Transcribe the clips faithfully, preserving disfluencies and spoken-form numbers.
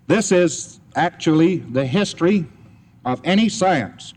This is actually the history of any science.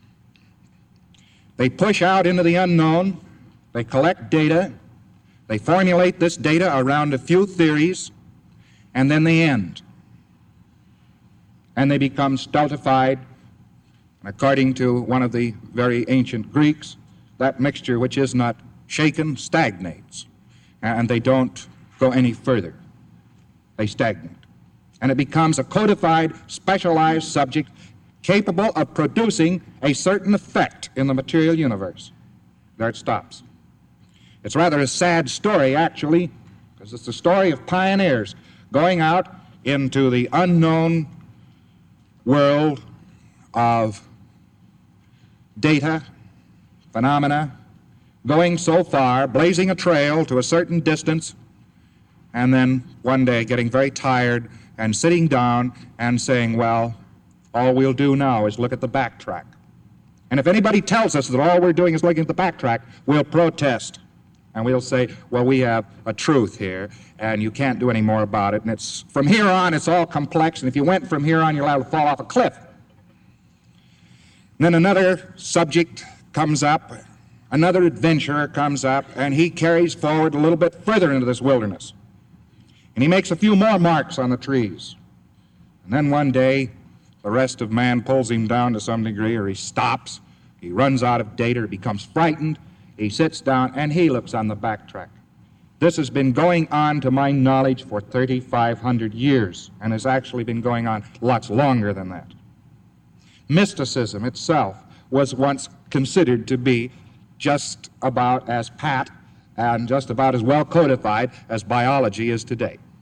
They push out into the unknown, they collect data, they formulate this data around a few theories, and then they end. And they become stultified. According to one of the very ancient Greeks, that mixture which is not shaken stagnates, and they don't go any further. They stagnate. And it becomes a codified, specialized subject capable of producing a certain effect in the material universe. There it stops. It's rather a sad story, actually, because it's the story of pioneers going out into the unknown world of data, phenomena, going so far, blazing a trail to a certain distance, and then one day getting very tired and sitting down and saying, well, all we'll do now is look at the backtrack. And if anybody tells us that all we're doing is looking at the backtrack, we'll protest. And we'll say, well, we have a truth here, and you can't do any more about it. And it's from here on, it's all complex, and if you went from here on, you're liable to fall off a cliff. And then another subject comes up, another adventurer comes up, and he carries forward a little bit further into this wilderness. And he makes a few more marks on the trees. And then one day, the rest of man pulls him down to some degree, or he stops, he runs out of data, or becomes frightened, he sits down, and he looks on the backtrack. This has been going on, to my knowledge, for thirty-five hundred years, and has actually been going on lots longer than that. Mysticism itself was once considered to be just about as pat and just about as well codified as biology is today.